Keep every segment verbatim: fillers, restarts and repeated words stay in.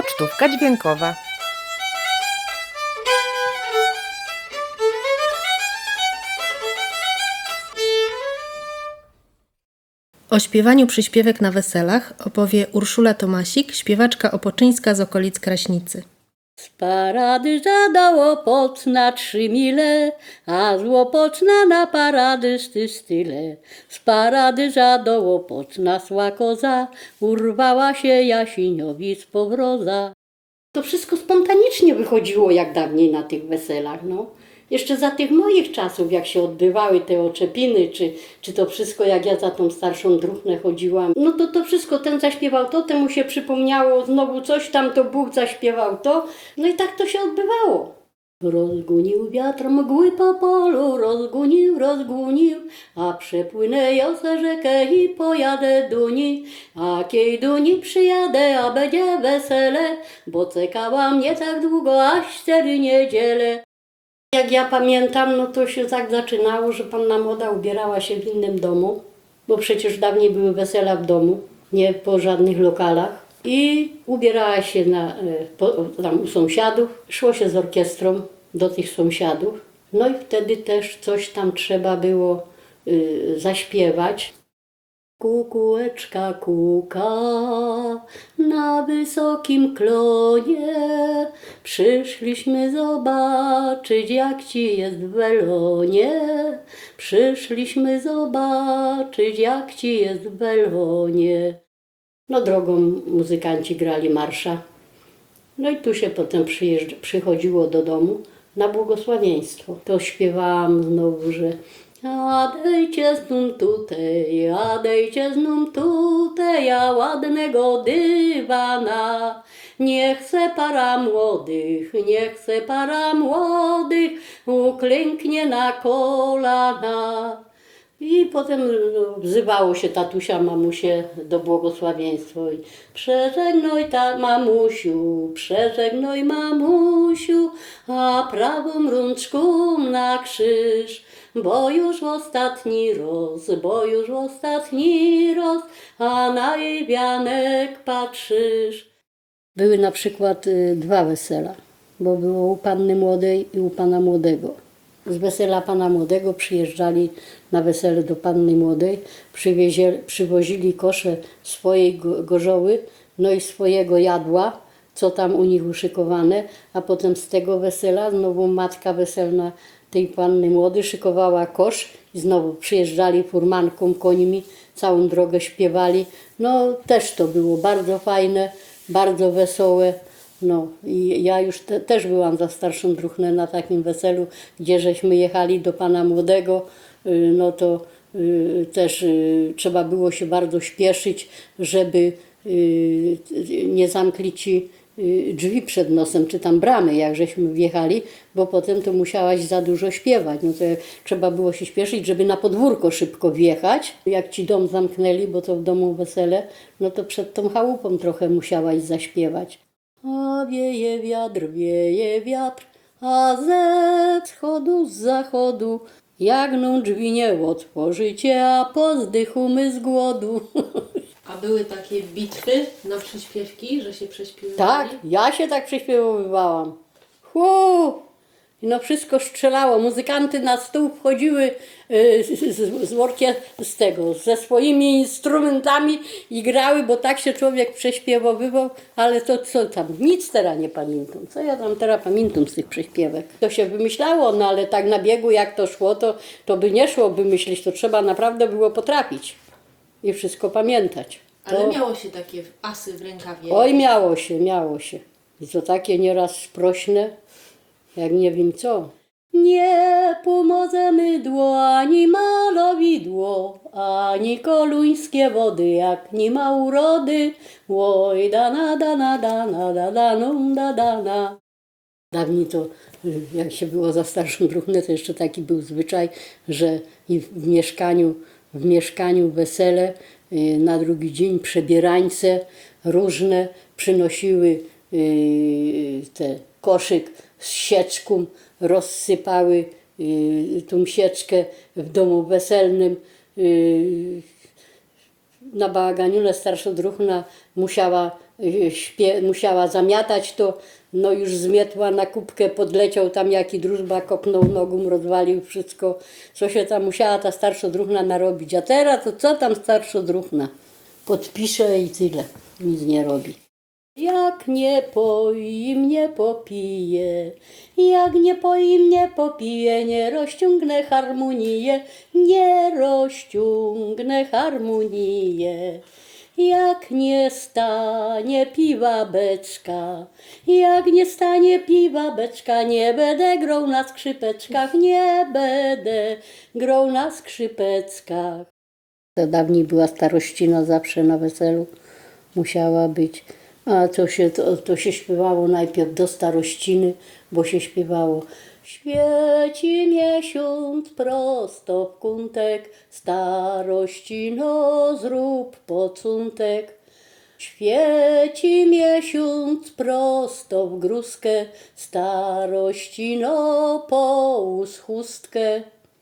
Pocztówka dźwiękowa. O śpiewaniu przyśpiewek na weselach opowie Urszula Tomasik, śpiewaczka opoczyńska z okolic Kraśnicy. Z parady żadało Łopocna trzy mile, a z Łopocna na parady sty style. Z parady żado Łopocna sła koza, urwała się Jasiniowi z powroza. To wszystko spontanicznie wychodziło jak dawniej na tych weselach, no. Jeszcze za tych moich czasów, jak się odbywały te oczepiny, czy, czy to wszystko, jak ja za tą starszą druchnę chodziłam, no to to wszystko, ten zaśpiewał to, temu się przypomniało znowu coś tam, to Bóg zaśpiewał to, no i tak to się odbywało. Rozgunił wiatr mgły po polu, rozgunił, rozgunił, a przepłynę josę rzekę i pojadę do niej. A kiej do niej przyjadę, a będzie wesele, bo czekała mnie tak długo, aż cztery niedziele. Jak ja pamiętam, no to się tak zaczynało, że panna młoda ubierała się w innym domu, bo przecież dawniej były wesela w domu, nie po żadnych lokalach. I ubierała się na, po, tam u sąsiadów, szło się z orkiestrą do tych sąsiadów. No i wtedy też coś tam trzeba było y, zaśpiewać. Kukułeczka kuka na wysokim klonie, przyszliśmy zobaczyć, jak ci jest w welonie. Przyszliśmy zobaczyć, jak ci jest w welonie. No drogą muzykanci grali marsza. No i tu się potem przyjeżdża, przychodziło do domu na błogosławieństwo. To śpiewałam znowu, że Adejcie znum tutaj, adejcie znum tutaj, a ładnego dywana. Nie chcę para młodych, nie chcę para młodych, uklęknie na kolana. I potem no, wzywało się tatusia, mamusie do błogosławieństwa. I przeżegnoj ta mamusiu, przeżegnoj mamusiu, a prawą rączką na krzyż. Bo już w ostatni roz, bo już w ostatni roz, a na jej wianek patrzysz. Były na przykład y, dwa wesela, bo było u panny młodej i u pana młodego. Z wesela pana młodego przyjeżdżali na wesele do panny młodej, przywiezie, przywozili kosze swojej go, gorzoły, no i swojego jadła, co tam u nich uszykowane, a potem z tego wesela znowu matka weselna tej panny młodej szykowała kosz i znowu przyjeżdżali furmanką, końmi, całą drogę śpiewali. No też to było bardzo fajne, bardzo wesołe. No i ja już te, też byłam za starszą druchnę na takim weselu, gdzie żeśmy jechali do pana młodego, no to y, też y, trzeba było się bardzo śpieszyć, żeby y, nie zamkli ci drzwi przed nosem, czy tam bramy, jak żeśmy wjechali, bo potem to musiałaś za dużo śpiewać. No to trzeba było się śpieszyć, żeby na podwórko szybko wjechać. Jak ci dom zamknęli, bo to w domu wesele, no to przed tą chałupą trochę musiałaś zaśpiewać. A wieje wiatr, wieje wiatr, a ze wschodu, z zachodu, jagną drzwi nie otworzycie, a pozdychumy z głodu. A były takie bitwy na przyśpiewki, że się prześpiewali? Tak, ja się tak prześpiewowywałam. Hu! No wszystko strzelało. Muzykanty na stół wchodziły y, z, z, z, orkie, z tego, ze swoimi instrumentami i grały, bo tak się człowiek prześpiewowywał, ale to co tam, nic teraz nie pamiętam. Co ja tam teraz pamiętam z tych prześpiewek? To się wymyślało, no ale tak na biegu jak to szło, to, to by nie szło wymyślić, to trzeba naprawdę było potrafić i wszystko pamiętać. Ale To... miało się takie asy w rękawie. Oj, miało się, miało się. I to takie nieraz sprośne, jak nie wiem co. Nie pomoże mydło, ani malowidło, ani koluńskie wody, jak nie ma urody. Oj, dana, dana, dana, dana, no, da, dana. Dawniej to, jak się było za starszą druchnę, to jeszcze taki był zwyczaj, że i w mieszkaniu, w mieszkaniu wesele, na drugi dzień przebierańce różne przynosiły te koszyk z sieczką, rozsypały tą sieczkę w domu weselnym na bałaganiule starsza druhna musiała, y, śpie, musiała zamiatać to, no już zmietła na kubkę, podleciał tam jaki drużba, kopnął nogą, rozwalił wszystko, co się tam musiała ta starsza druhna narobić. A teraz to co tam starsza druhna? Podpisze i tyle, nic nie robi. Jak nie poi, nie popije, jak nie poi, nie popije, nie rozciągnę harmonię, nie rozciągnę harmonię. Jak nie stanie piwa beczka, jak nie stanie piwa beczka, nie będę grał na skrzypeczkach, nie będę grał na skrzypeckach. To dawniej była starościna zawsze na weselu, musiała być. A to się, to, to się śpiewało najpierw do starościny, bo się śpiewało: świeci miesiąc prosto w kątek, starościno zrób pocuntek. Świeci miesiąc prosto w gruzkę, starościno połóż chustkę.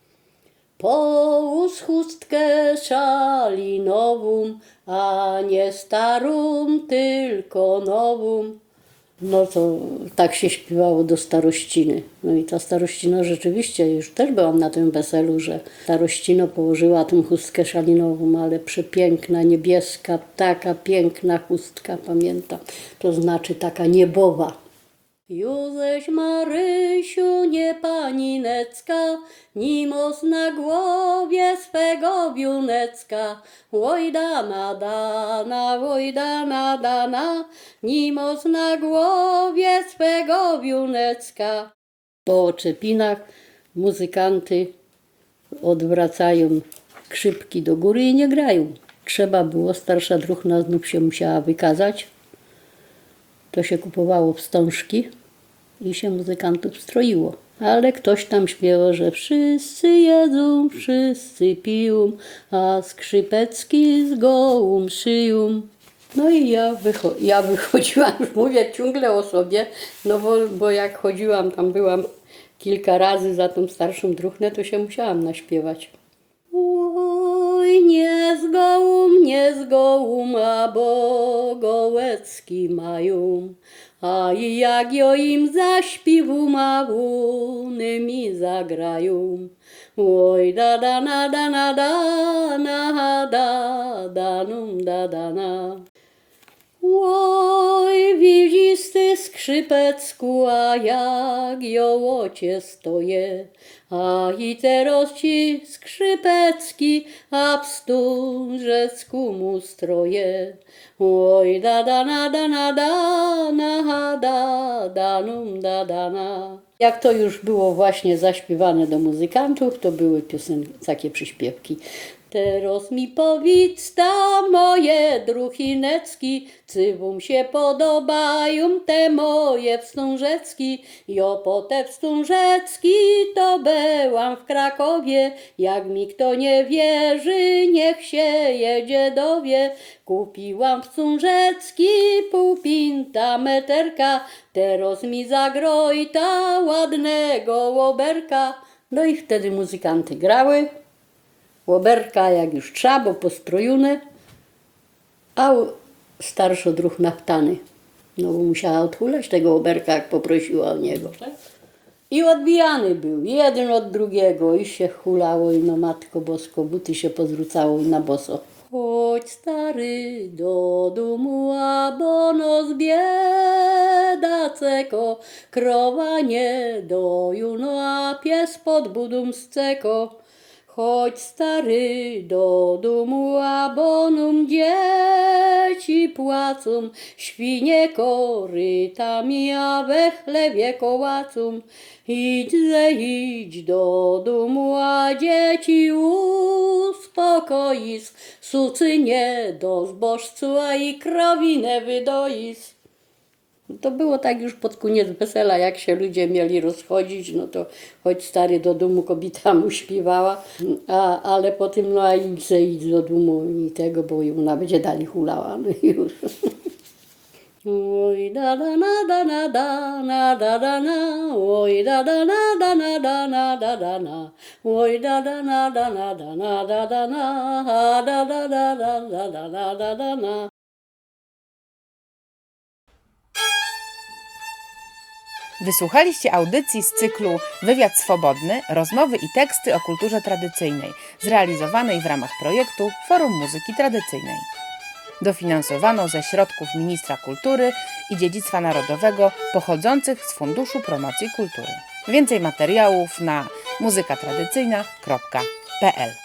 Połóż chustkę szalinową, a nie starą, tylko nową. No to tak się śpiewało do starościny. No i ta starościna rzeczywiście, już też byłam na tym weselu, że starościno położyła tą chustkę szalinową, ale przepiękna, niebieska, taka piękna chustka, pamiętam. To znaczy taka niebowa. Józeś Marysiu, nie paninecka, nimos na głowie swego wiunecka. Łojdana dana, łojdana dana, nimos na głowie swego wiunecka. Po oczepinach muzykanty odwracają skrzypki do góry i nie grają. Trzeba było, starsza druhna znów się musiała wykazać. To się kupowało wstążki i się muzykantów stroiło. Ale ktoś tam śpiewał, że wszyscy jedzą, wszyscy piją, a skrzypecki z gołą szyją. No i ja, wycho- ja wychodziłam, już mówię ciągle o sobie, no bo, bo jak chodziłam, tam byłam kilka razy za tą starszą druhnę, to się musiałam naśpiewać. Oj, nie z gołą, nie z gołą, a bo gołecki mają. A i jak jo im zaśpiwu małuny mi zagrają. Oj, da da na da na da na da da num da da na. Oj, widzisty skrzypecku, a jak jołocie stoję, a i teraz ci skrzypecki, a w wstążecku mu stroje. Oj, da da na da na da na da da num da da na. Jak to już było właśnie zaśpiewane do muzykantów, to były piosenki, takie przyśpiewki. Teraz mi powiedz ta moje druchinecki, czy wam się podobają te moje wstążecki? Jo po te wstążecki to byłam w Krakowie, jak mi kto nie wierzy, niech się jedzie dowie. Kupiłam wstążecki, pół pinta meterka, teraz mi zagroj ta ładnego łoberka. No i wtedy muzykanty grały. Łoberka jak już trzeba, bo postrojone, a starsza druhna wtany. No bo musiała odhulać tego łoberka, jak poprosiła o niego. I odbijany był, jeden od drugiego i się hulało i no Matko Bosko, buty się pozrzucało i na boso. Chodź stary do domu, a bo no zbiedaceko, krowa nie doju, no a pies pod budą sceko. Chodź stary do domu, a bonum dzieci płacą, świnie korytami, a we chlebie kołacą. Idź ze, idź do domu, a dzieci uspokoisz, sucy nie do zbożcu, a i krowinę wydoisz. To było tak już pod koniec wesela, jak się ludzie mieli rozchodzić, no to chodź stary do domu, kobieta mu śpiewała, a, ale potem no a idź se, idź do domu i tego, bo ona będzie dalej hulała, no już. Oj da da na da na da na da da na, oj da da na da na da na da da na, oj da da na da na da na da da na, ha da da da da da da da da da na. Wysłuchaliście audycji z cyklu Wywiad Swobodny, rozmowy i teksty o kulturze tradycyjnej, zrealizowanej w ramach projektu Forum Muzyki Tradycyjnej. Dofinansowano ze środków Ministra Kultury i Dziedzictwa Narodowego pochodzących z Funduszu Promocji Kultury. Więcej materiałów na muzyka tradycyjna kropka p l.